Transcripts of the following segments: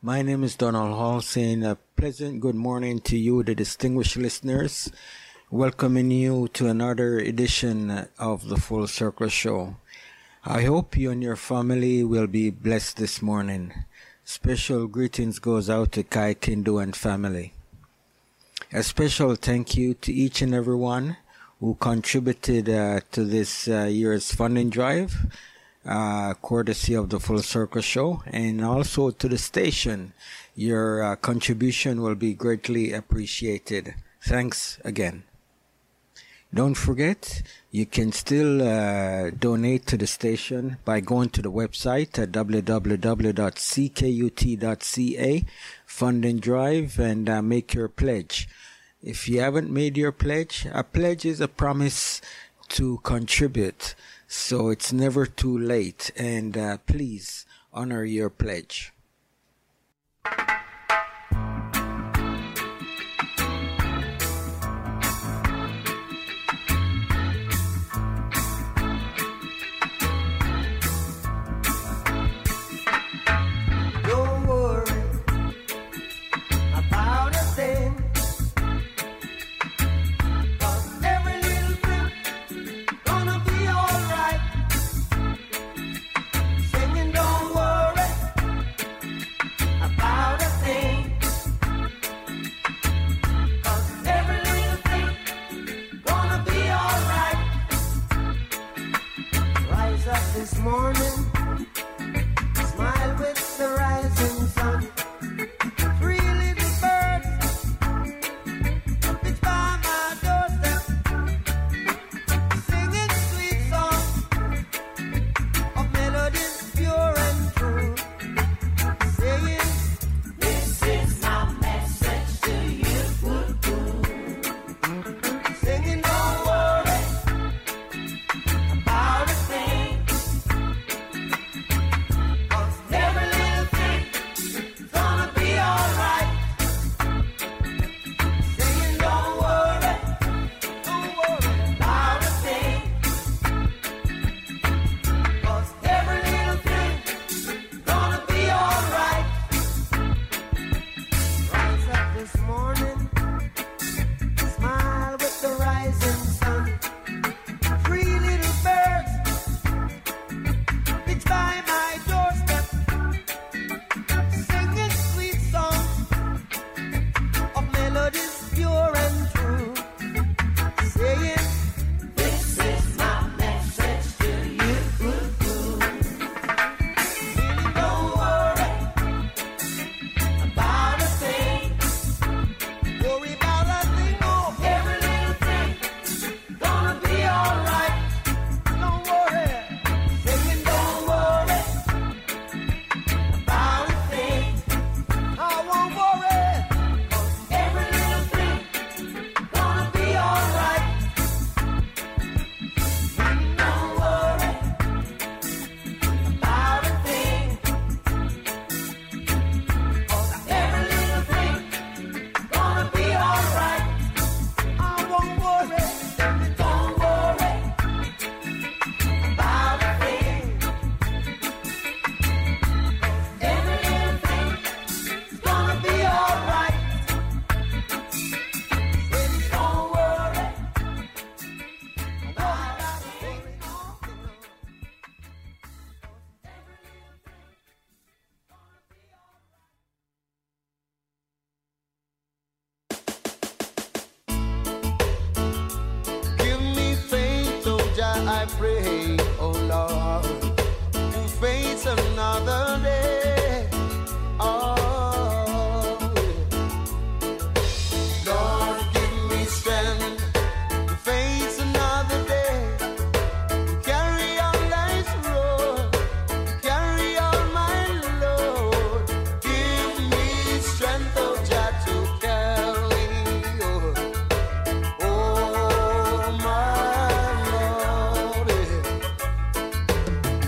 My name is Donald Hall, saying a pleasant good morning to you, the distinguished listeners, welcoming you to another edition of the Full Circle Show. I hope you and your family will be blessed this morning. Special greetings goes out to Kai Kindu and family. A special thank you to each and everyone who contributed to this year's funding drive, courtesy of the Full Circle Show, and also to the station. Your contribution will be greatly appreciated. Thanks again. Don't forget, you can still donate to the station by going to the website at www.ckut.ca, funding drive, and make your pledge. If you haven't made your pledge, a pledge is a promise to contribute, so it's never too late, and please honor your pledge. I pray, oh Lord, to face another day. Oh, Lord, give me strength to face another day. Carry on life's road, carry on my load. Give me strength, oh Jah, to carry on. Oh, my Lord,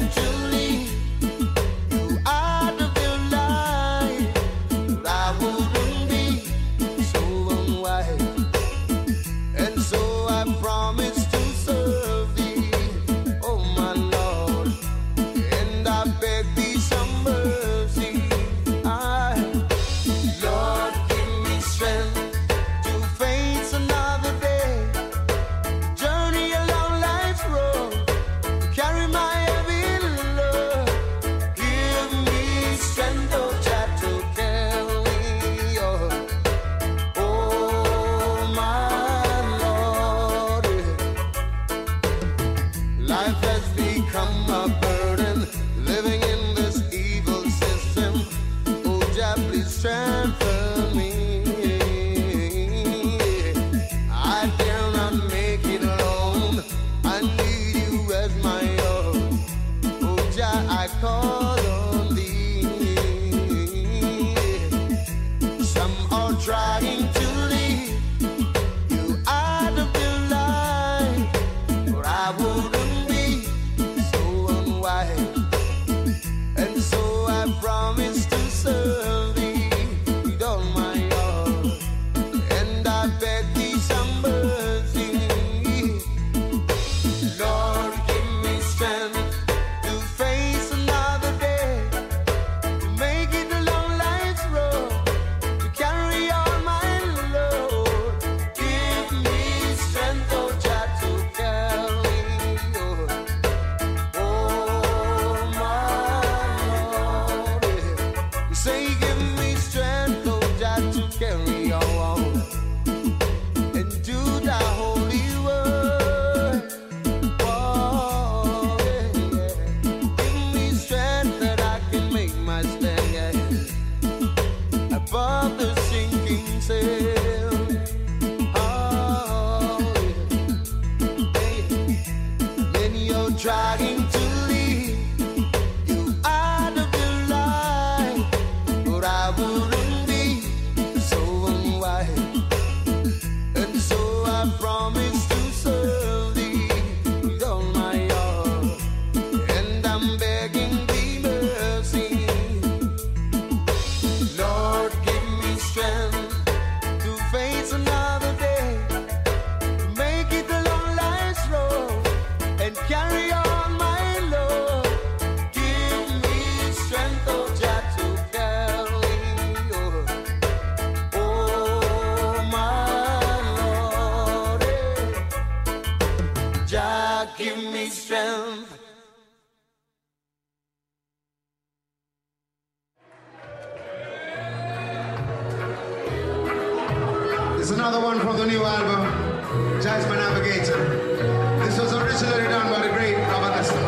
It's another one from the new album, Jasmine Navigator. This was originally done by the great Robert Lester.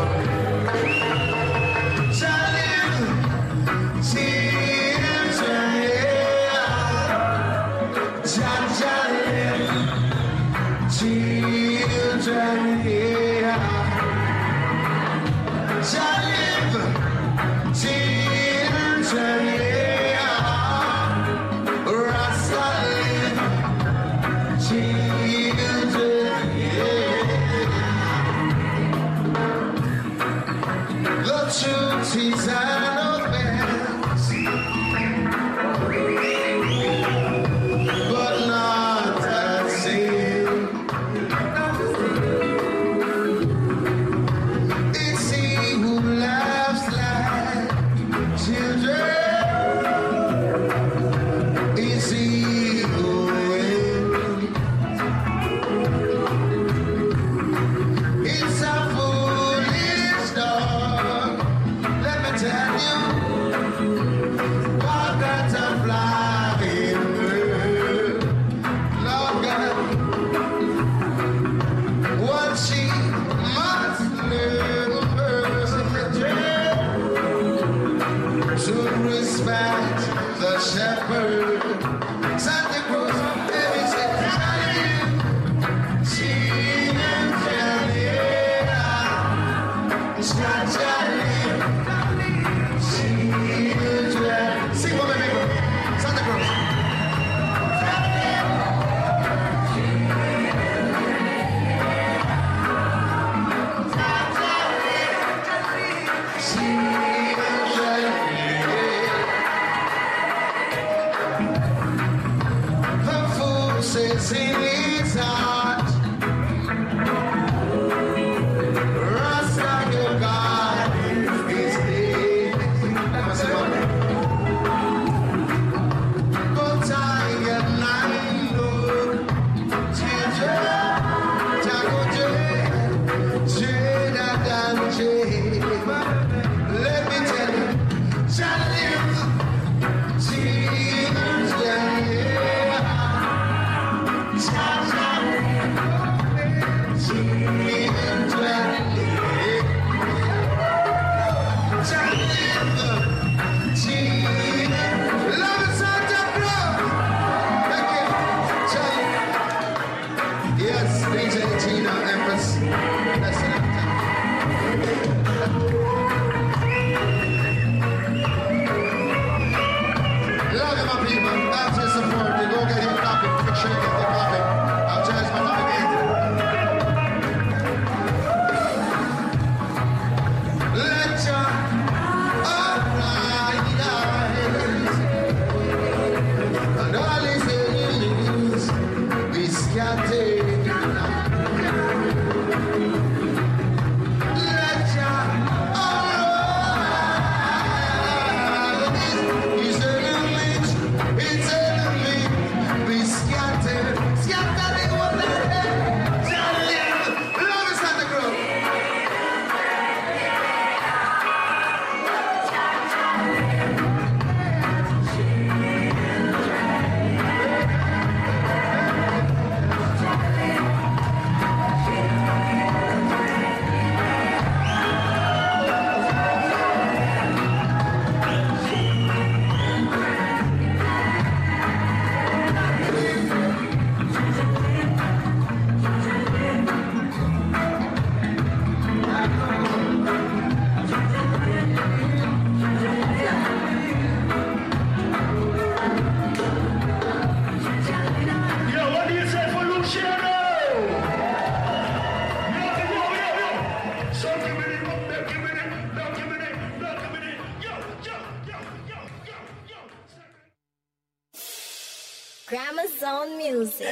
Grammazone Music.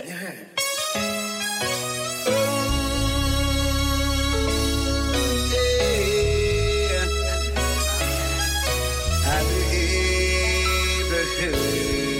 Have you ever heard?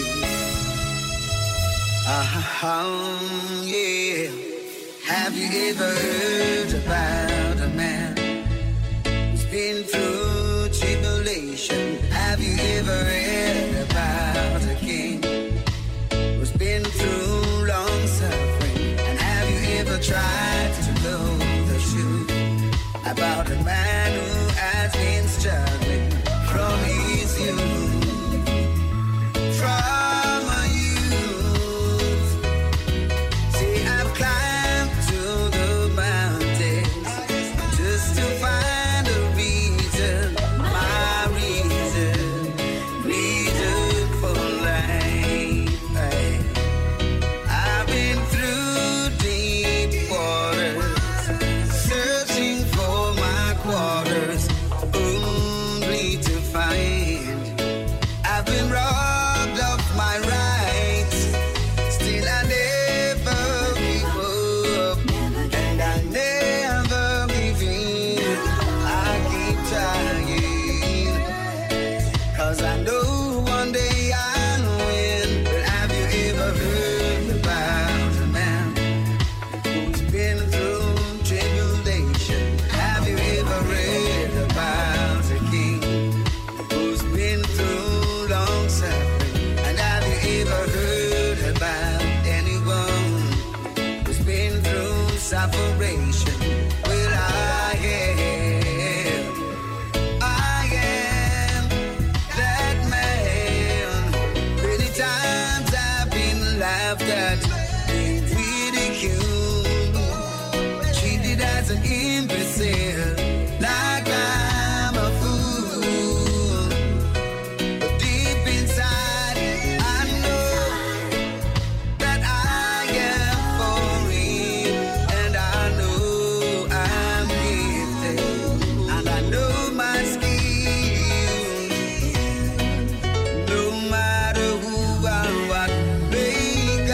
Yeah. Have you ever heard about a man who's been through tribulation? Have you ever read about a king who's been through long suffering? And have you ever tried to know the truth about a man who has been struggling from his youth? From a youth. See, I've climbed to the mountains just to find a reason, my reason for life. I've been through deep waters, searching for my quarters, only to find I've been robbed of my rights. Still I never give up, and I never give in. I keep trying, 'cause I know one day I'll win. But have you ever heard about a man who's been through tribulation? Have you ever read about a king who's been through long suffering? And have you ever heard about anyone who's been through separation? Well, I am that man. Many times I've been laughed at, been ridiculed, treated as an imbecile, like I'm a fool. But deep inside, I know that I am for real, and I know I'm gifted, and I know my skills. No matter who or what may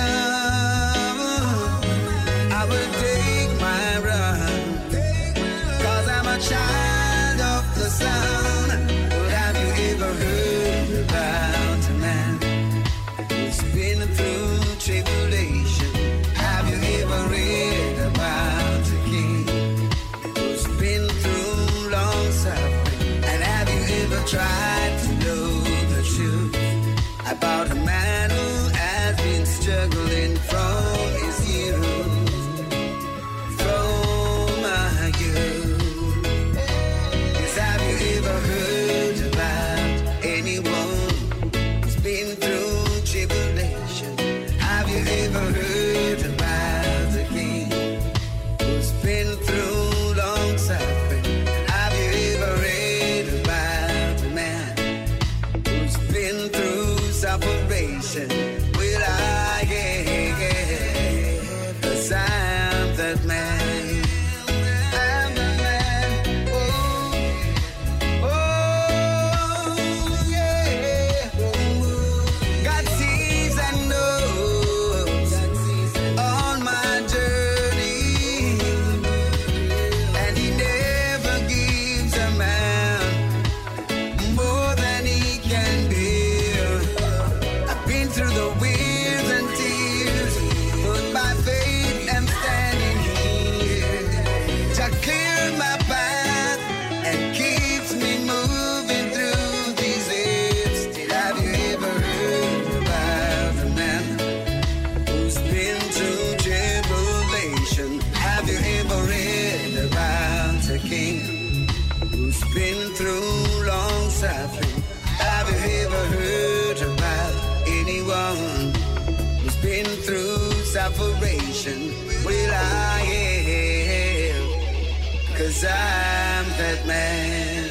come, I will take my run, 'cause I'm a child of the sun. But have you ever heard about a man who's been through tribulation? Have you ever read about a king who's been through long suffering? And have you ever tried to know the truth about a man who has been struggling from his youth? From my youth. Yes, have you ever heard about anyone who's been through tribulation? Have you ever heard about a king who's been through long suffering? Have you ever read about a man who's been through separation? Well, I am, 'cause I'm that man. I'm the man. Oh, yeah. God sees and knows on my journey, and He never gives a man more than he can bear. I've been through the wears and tears, but by faith I'm standing here to clear my path and keeps me moving through these years. Still, have you ever heard about a man who's been through tribulation? Have you ever read about a king who's been through long suffering? Have you ever heard about anyone who's been through separation? Well, I am, 'cause I'm that man.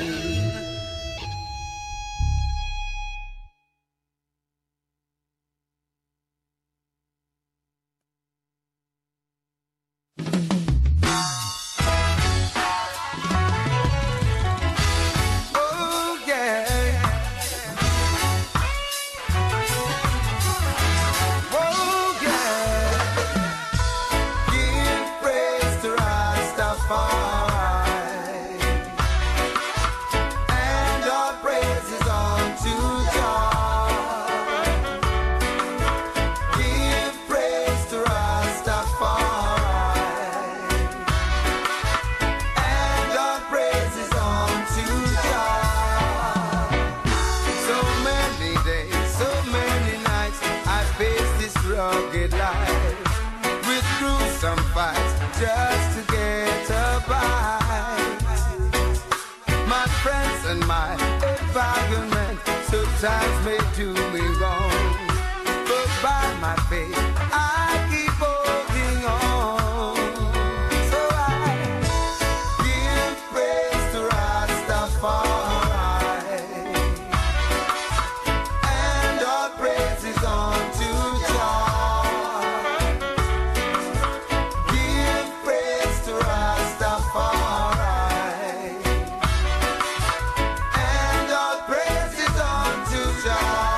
Oh, yeah. friends and my environment sometimes may do me wrong, but by my faith I keep holding on. So I give praise to Rastafari, and all praise is unto Jah. Give praise to Rastafari, and all praise is unto Jah.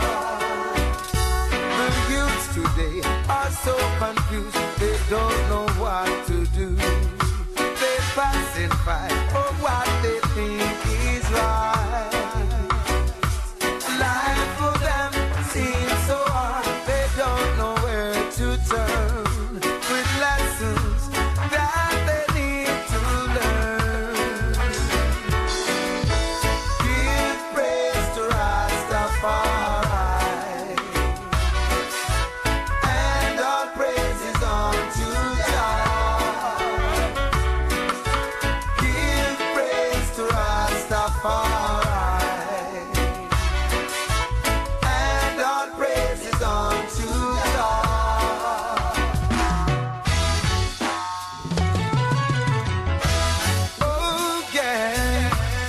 The youths today are so confused, they don't know what to do. They passing by for what they think is right. Life for them seems so hard, they don't know where to turn with lessons that they need to learn. Give praise to Rastafari, and all praise is unto Jah. Give praise to Rastafari, and all praise is unto Jah. Oh yeah,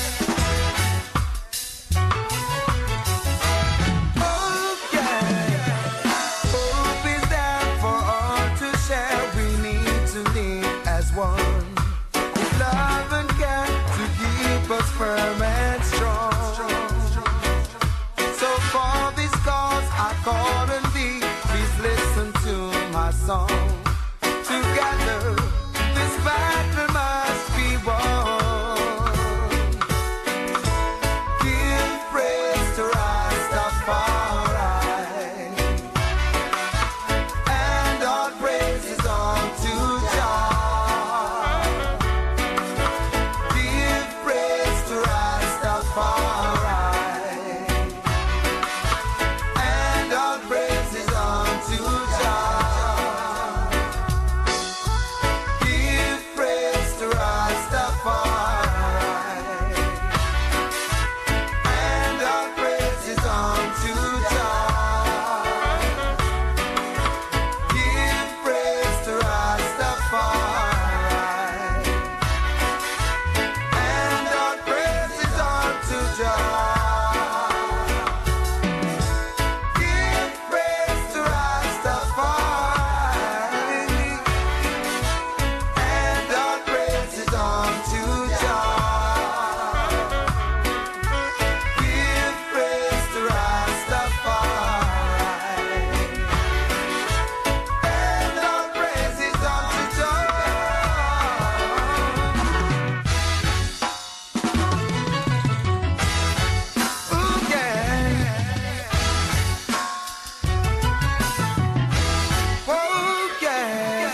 oh yeah. Hope is there for all to share. We need to live as one, with love and care to keep us firm and strong. So for this cause I call on thee, please listen to my song. Together this battle must be won. Give praise to Rastafari, and all praise is unto Jah. Give praise to Rastafari, and all praise is unto Jah. Give praise to Rastafari, and all praise is unto Jah. Give praise to Rastafari, and all praise is unto Jah. Give praise to Rastafari, and all praise is unto Jah. Give praise to Rastafari, and all praise is unto Jah. Ooh, yeah. Oh, yeah.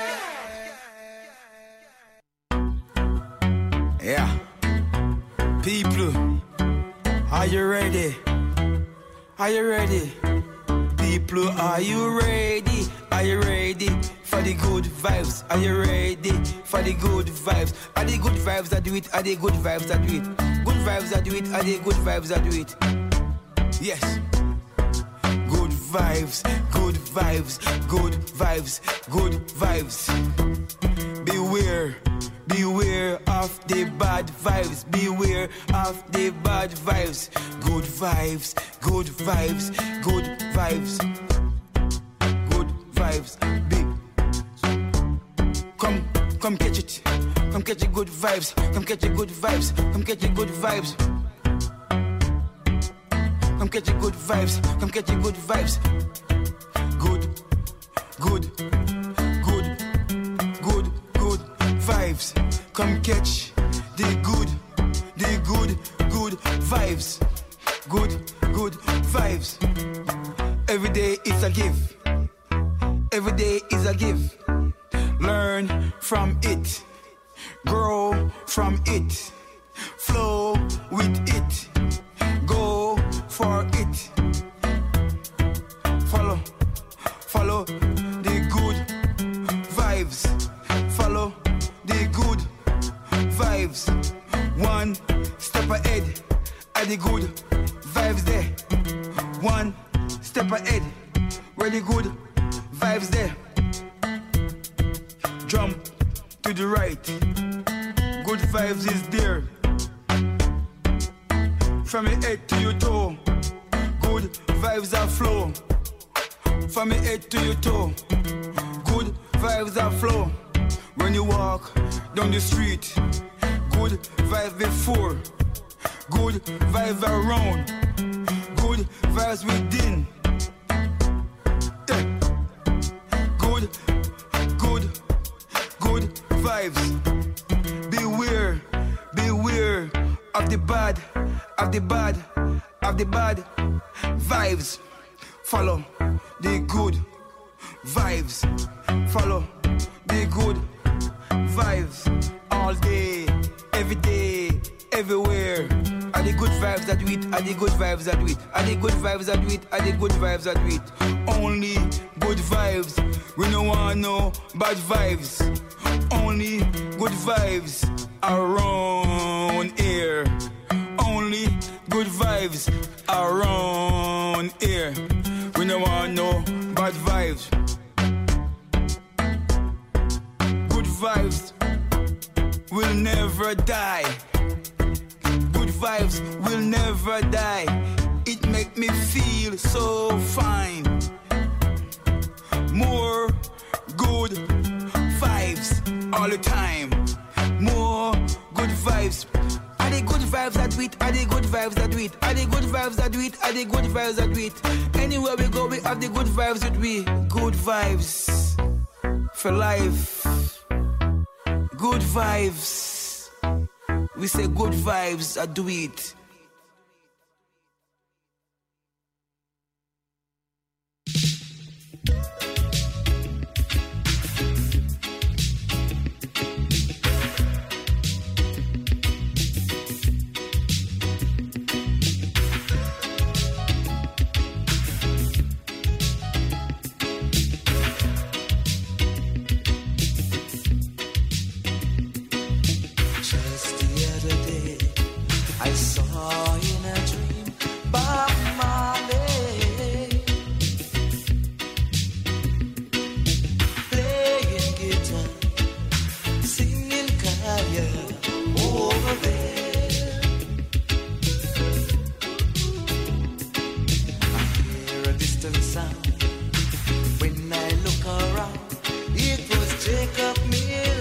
Yeah. People, are you ready? Are you ready? People, are you ready? Are you ready for the good vibes? Are you ready for the good vibes? Are the good vibes that do it? Are the good vibes that do it? Good vibes that do it? Are the good vibes that do it? Yes. Good vibes, good vibes, good vibes, good vibes. Beware, beware of the bad vibes. Beware of the bad vibes. Good vibes, good vibes, good vibes. Good vibes, big. Come catch it. Come catch the good vibes. Come catch the good vibes. Come catch the good vibes. Come catch the good vibes. Come catch the good vibes. Good, good, good, good, good vibes. Come catch the good, good vibes. Good, good vibes. Every day is a give. Every day is a give. Learn from it. Grow from it. Flow with it. Go for it. Follow, follow the good vibes. Follow the good vibes. One step ahead. ahead, are the good vibes there. One step ahead, really good vibes there. Jump to the right, good vibes is there. From your head to your toe, good vibes are flow. From your head to your toe, good vibes are flow. When you walk down the street, good vibes before, good vibes around, good vibes within. Yeah. Good vibes. Beware of the bad vibes. Follow the good vibes. Follow the good vibes. All day, every day, everywhere. Are the good vibes that we eat? Are the good vibes that we eat? Are the good vibes that we eat? Are the good vibes that we eat? Only good vibes. We don't want no bad vibes. Only good vibes around here. Only good vibes around here. We don't want no bad vibes. Good vibes will never die. Good vibes will never die. It make me feel so fine. More good vibes all the time. More good vibes. Are the good vibes that we eat? Are the good vibes that we eat? Are the good vibes that we eat? Are the good vibes that we eat? Anywhere we go, we have the good vibes with we. Good vibes for life. Good vibes. We say good vibes, I do it.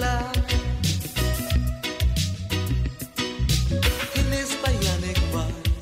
In his bionic mind,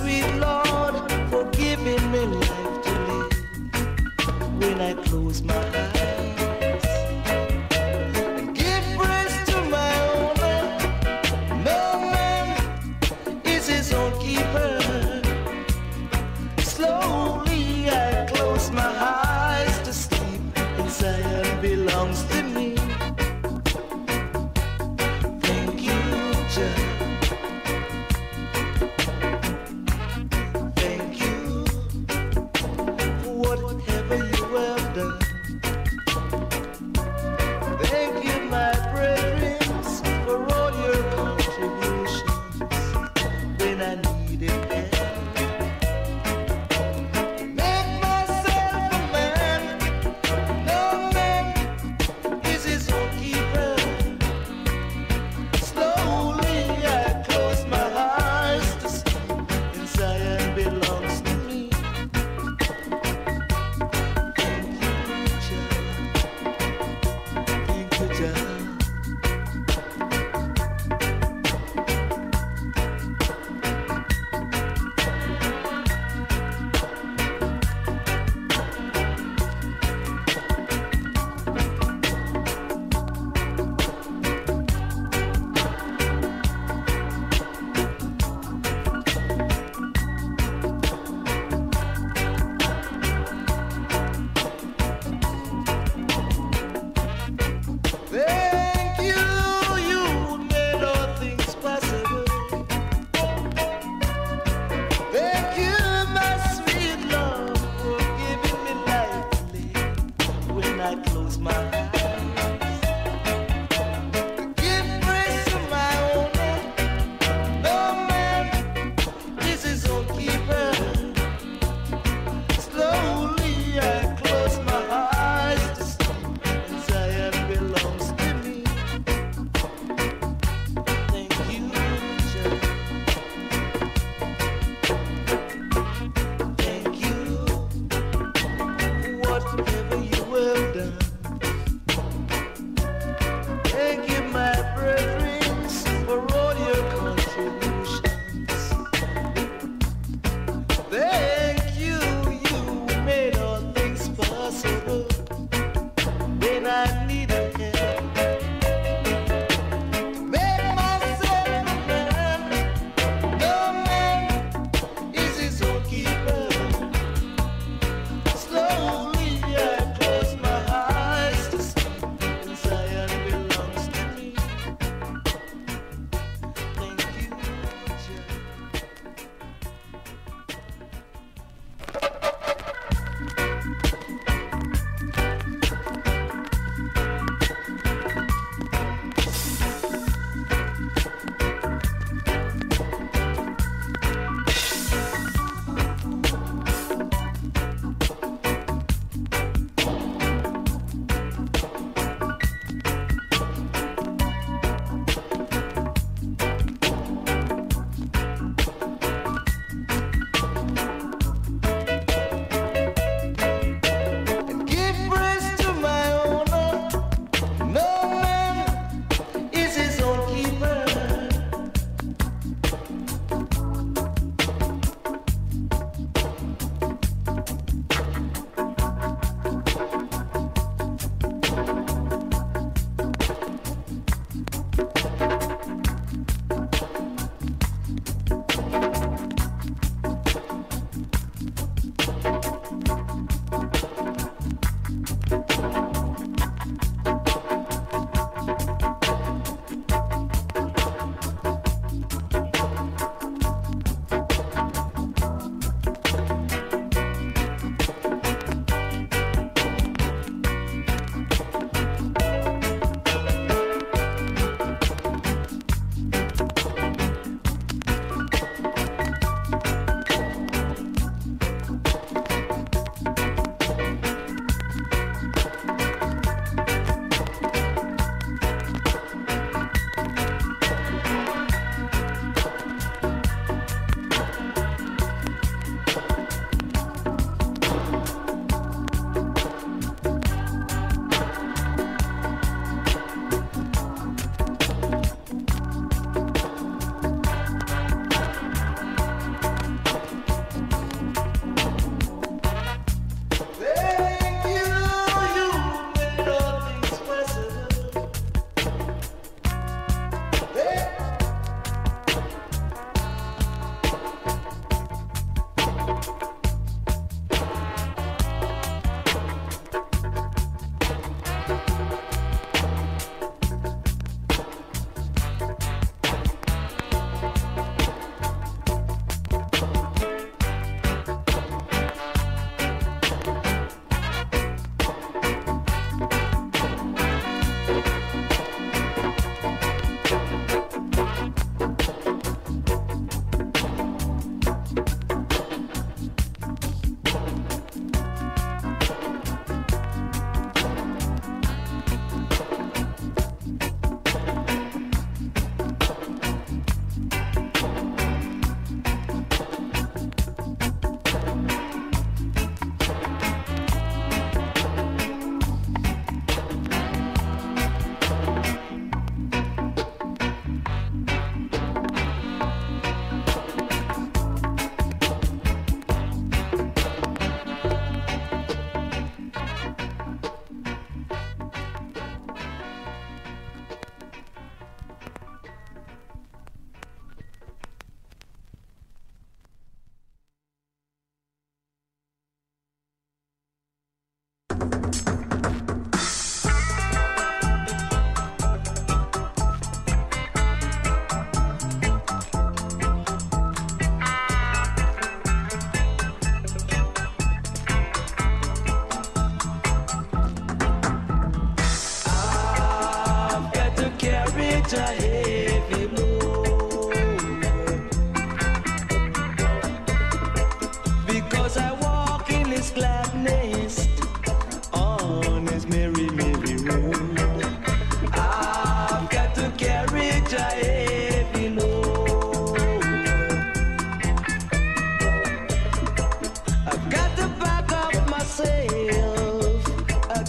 sweet Lord, for giving me life to live. When I close my eyes and give praise to my owner, no man is his own keeper. Slowly I close my eyes to sleep, and Zion belongs to me. Thank you, Jah. Thank you for whatever you have done.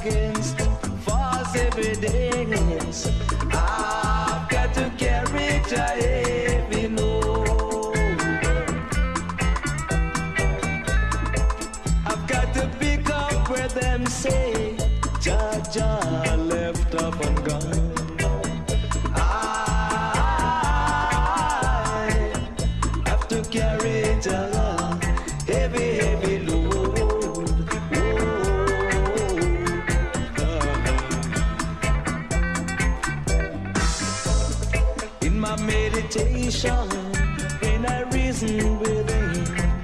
against false evidence. I've got to carry a heavy load. I've got to pick up where them say Jah left up and gone. I have to carry it along, heavy load. In my meditation, when I reason within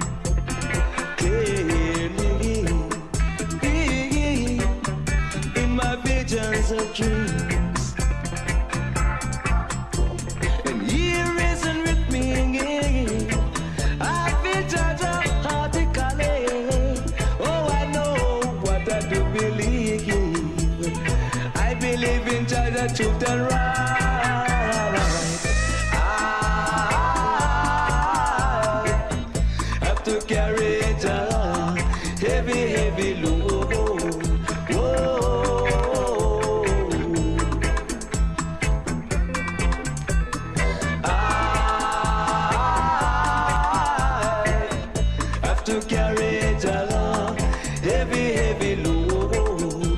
clearly, in my visions of dreams, and he reason with me. I feel Jah heartically. Oh, I know what I do believe. I believe in Jah, truth and right. I have to carry it along, heavy load. Whoa. I have to carry it along, heavy load.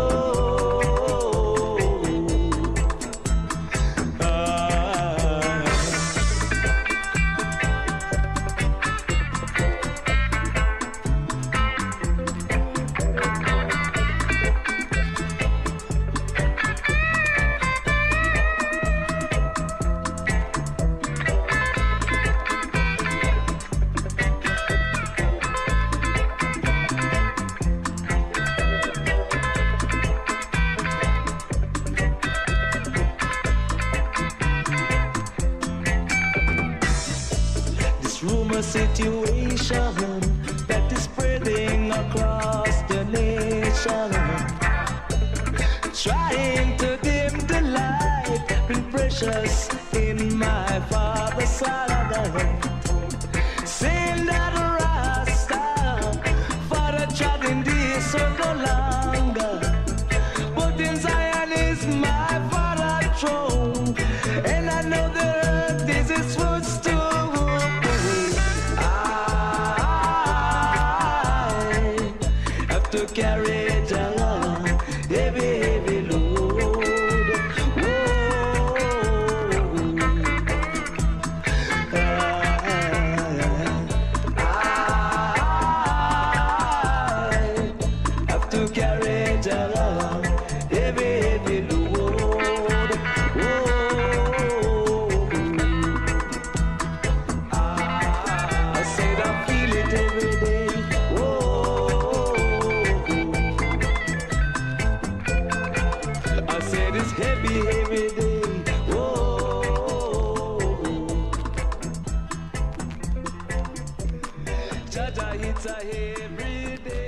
This rumor situation that is spreading across the nation, trying to dim the light, been precious in my father's side, saying that Rasta father trotting this so no longer, but in Zion is my father throne, and I know the earth is his footstool. I have to carry it along, heavy load. Whoa. I have to carry it along, heavy load. I said I feel it every day. I said it's heavy day. Jaja, it's a every day.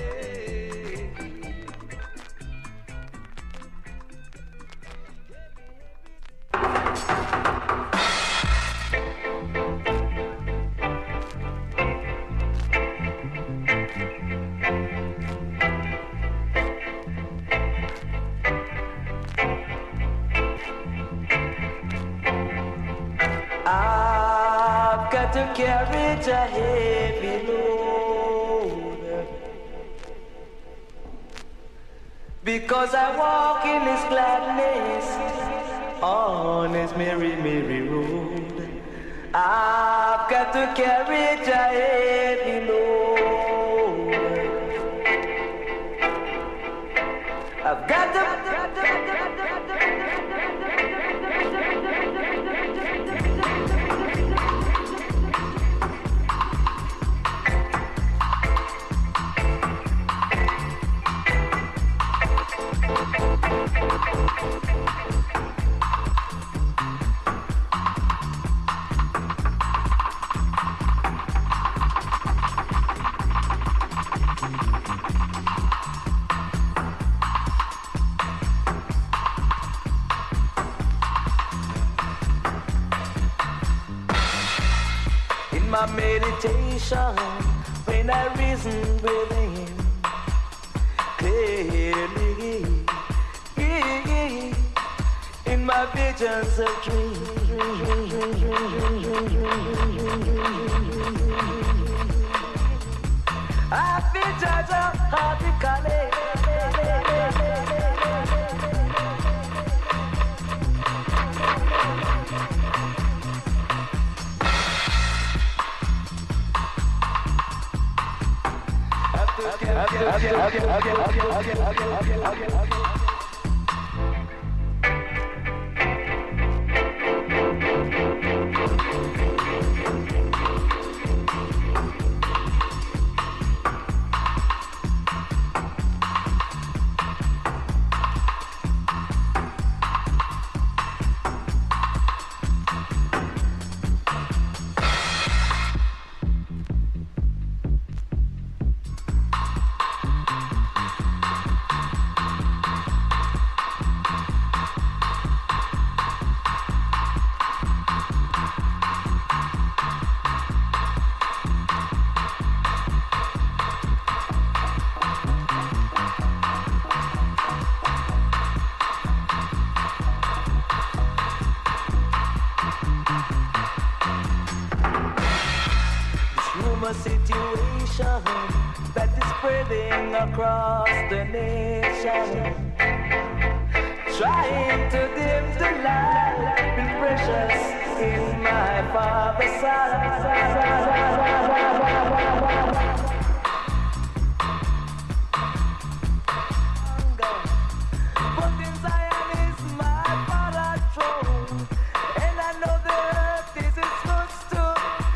I've got to carry a heavy load, because I walk in His gladness on His merry road. I've got to carry a heavy load. I've got to. My meditation, when I reason within clearly, my visions of dreams. I feel judged hardly. Situation that is spreading across the nation, trying to dim the light, be precious in my Father's but in Zion is my Father's throne, and I know the earth is his footstool.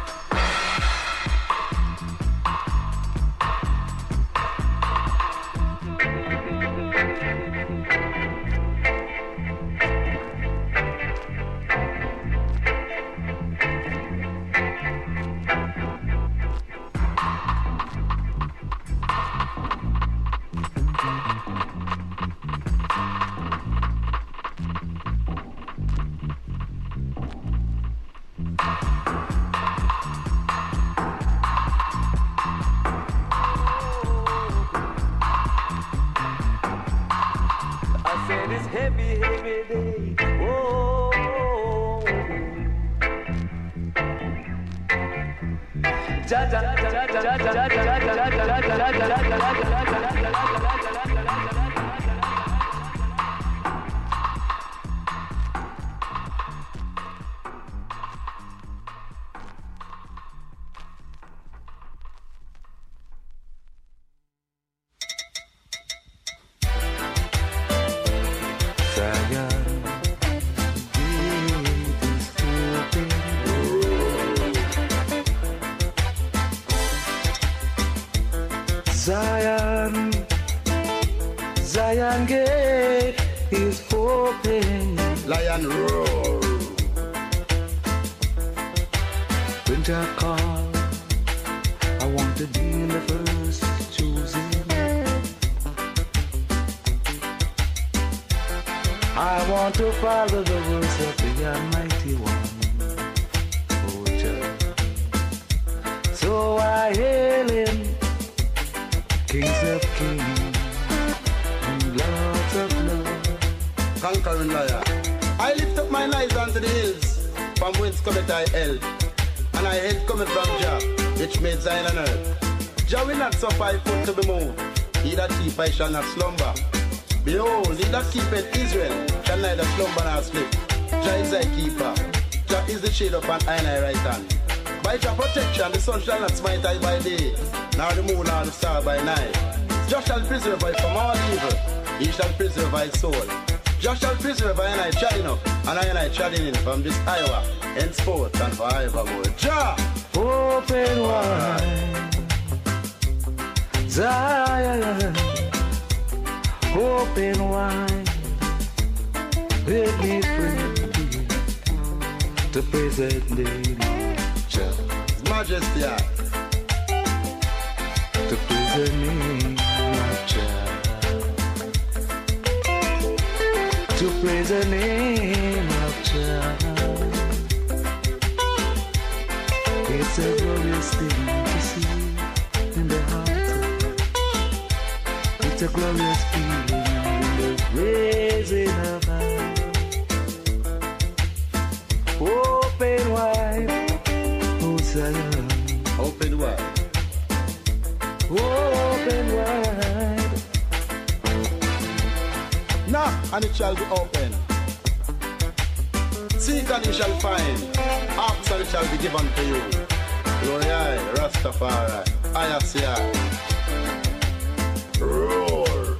Heavy day. Oh, ja ja ja ja ja Zion gate is open. Lion roar. Winter call. I want to be in the first choosing. I want to follow the words of the Almighty One. Oh, Jah. So I hail him, kings of kings, lords of lords. Conquering lion. I lift up mine eyes unto the hills, from whence cometh thy help. And I help cometh from Jah, which made Zion and earth. Jah will not suffer thy foot to be moved. He that keepeth shall not slumber. Behold, he that keepeth Israel shall neither slumber nor sleep. Jah is thy keeper. Jah is the shade upon thy right hand. By Jah protection, the sun shall not smite thy by day, nor the moon nor the star by night. Jah shall preserve thy from all evil. He shall preserve thy soul. Jah shall preserve thy and I treading up, and I treading in from this hour, henceforth and forevermore. Jah! Open wide, Zion. Open wide, let me free to present the Jah. His Majesty, to present me Jah, to praise the name of Jah. It's a glorious thing to see in the heart. It's a glorious feeling in the raising of high. Open wide, Hosanna. Open wide. Open wide. Knock and it shall be open. Seek and you shall find. Ask and it shall be given to you. Glory I, Rastafari. I see I. Roar.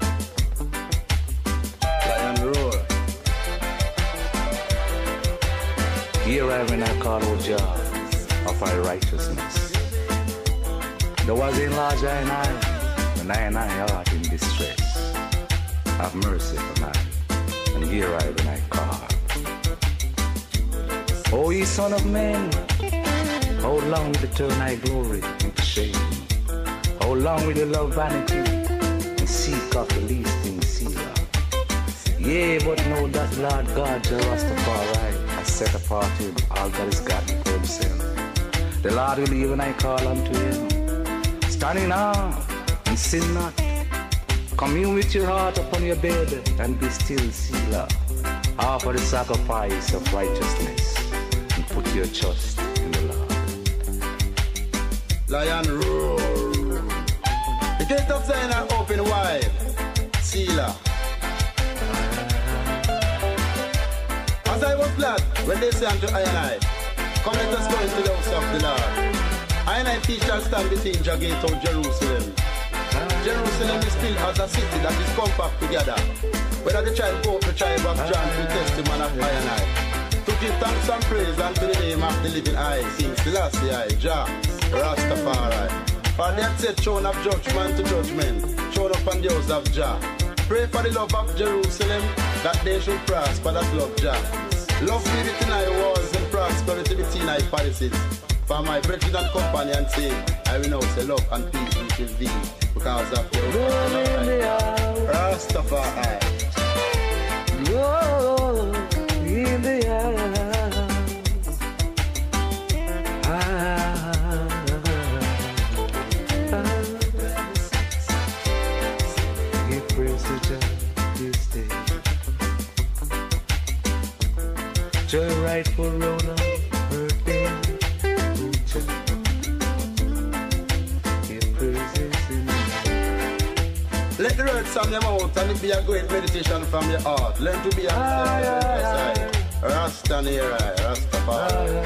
Lion roar. Here I when I call out Jah of our righteousness. There was in large and I, when I and I heart in distress. Have mercy for man, and here I when I call. O ye son of man, how long will you turn thy glory into shame? How long will you love vanity and seek after least things Selah? Yea, but know that Lord God, Jah Rastafari, has set apart him, all that is gotten for himself. The Lord will hear when I call unto him. Standing up and sin not. Commune with your heart upon your bed and be still, Selah. Offer the sacrifice of righteousness and put your trust in the Lord. Lion roar. The gate of Zion are open wide. Selah. As I was glad when they say unto I and I, come let us go into the house of the Lord. I and I peace shall stand between the gate of Jerusalem. Jerusalem is still as a city that is compact together. Whether the child Pope, the tribe of John, to testimony of I and I. To give thanks and praise unto the name of the living I, King Selassie I, Jah, Rastafari. For they have said throne of judgment to judgment, throne upon the house of Jah. Pray for the love of Jerusalem, that they should prosper that love Jah. Love be within thy walls and prosperity between thy palaces. For my brethren and companions say, I will now say love and peace which will be because of your Rastafari. Lord in the house. Give praise to Jah this day. Jah rightful ruler, birthday. Give praises in the Let the words from your mouth and it be a great meditation from your heart. Learn to be a Rasta near Rastafari.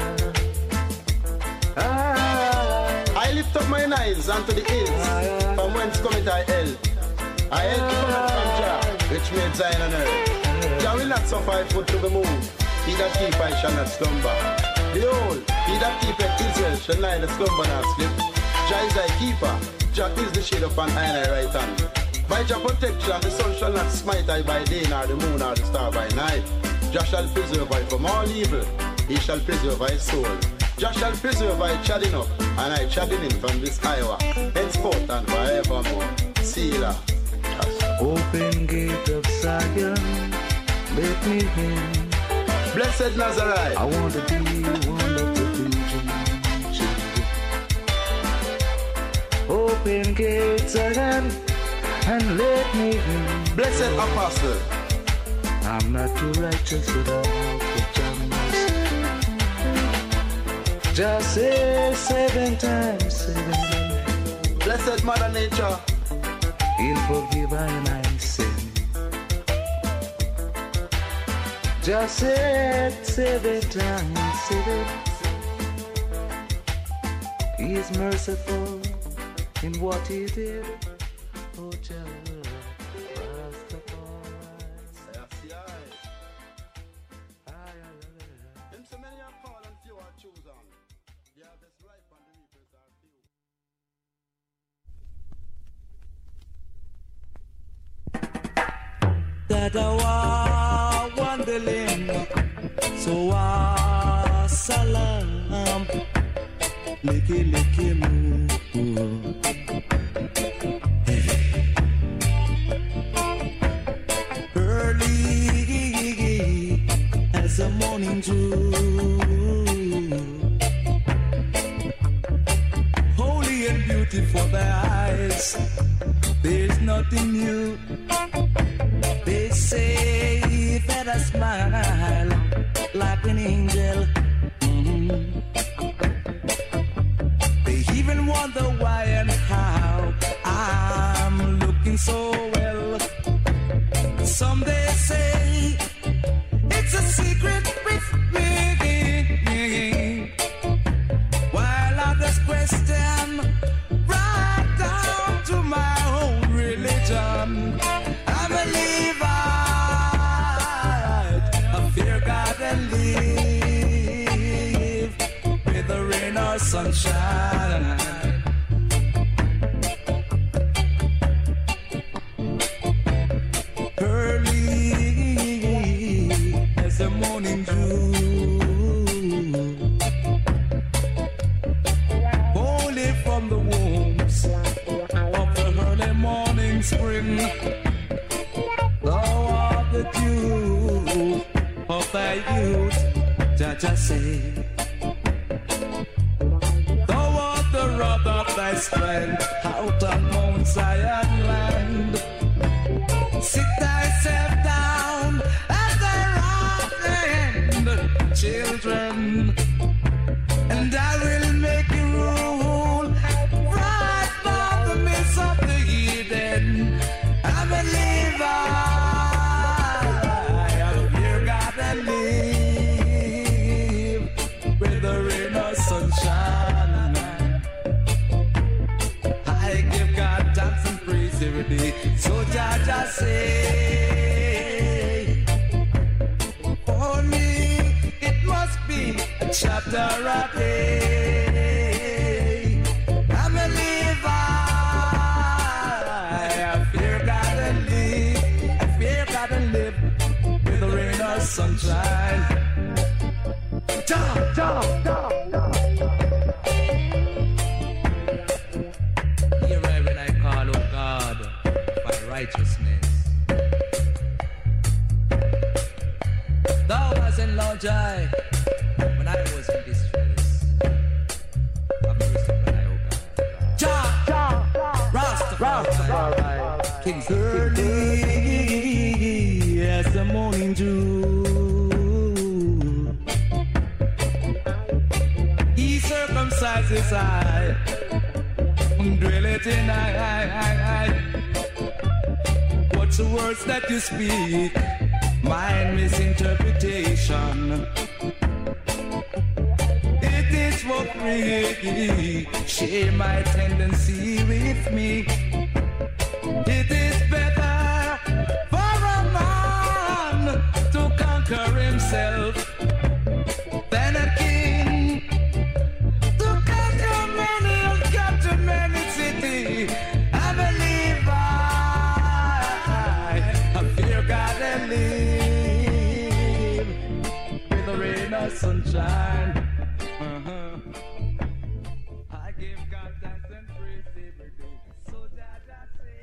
I lift up mine eyes unto the hills, from whence cometh thy help. I help cometh from Jah, which made Zion and earth. Jah will not suffer thy foot to be moved. He that keepeth shall not slumber. Behold, he that keepeth Israel shall neither slumber nor sleep. Jah is thy keeper. Jah is the shade upon thine right hand. By Jah protection, the sun shall not smite thy by day, nor the moon nor the star by night. Jah shall preserve thy from all evil. He shall preserve thy soul. Jah shall preserve thy treading up, and I treading in from this Iowa, henceforth and forevermore. Selah. open gate of Zion, let me in. Blessed Nazareth. I want to be one of the virgin children. Open gates Zion, and let me in. Blessed Apostle. I'm not too righteous without the just say 7 times 7. Blessed Mother Nature. He'll forgive and I sin. Just say 7 times 7. He is merciful in what he did. Oh, Jah. That I was wandering, so salam, licky moo. Early as the morning dew, holy and beautiful thy eyes, there's nothing new. They say that I smile like an angel, sunshine. Early as the morning dew, holy from the wombs of the early morning spring. Thou art the dew of thy youth, Jaja say. Thou art the rod of thy strength out on Mount Zion land. Sit thyself down at thy right hand, children, and I will make you rule right from the midst of the heathen. I believe you gotta live with the rain or sunshine. I give God thanks and praise every day. So Jaja say, for me it must be a chapter a day. I'm a believer. I fear God and live. I fear God and live with the rain or sunshine. Hear I when I call, oh God, my righteousness. Thou hast enlarged I when I was in distress. Have mercy upon I, oh God. Rastafari, King's early as the morning dew. He circumcises I, dwell it in I. What's the words that you speak? Mind misinterpretation. It is for free. Share my tendency with me. It is better for a man to conquer himself than a king to conquer many and capture many cities. I believe I fear God and live with the rain or sunshine. I give God thanks and praise every day. So that I say.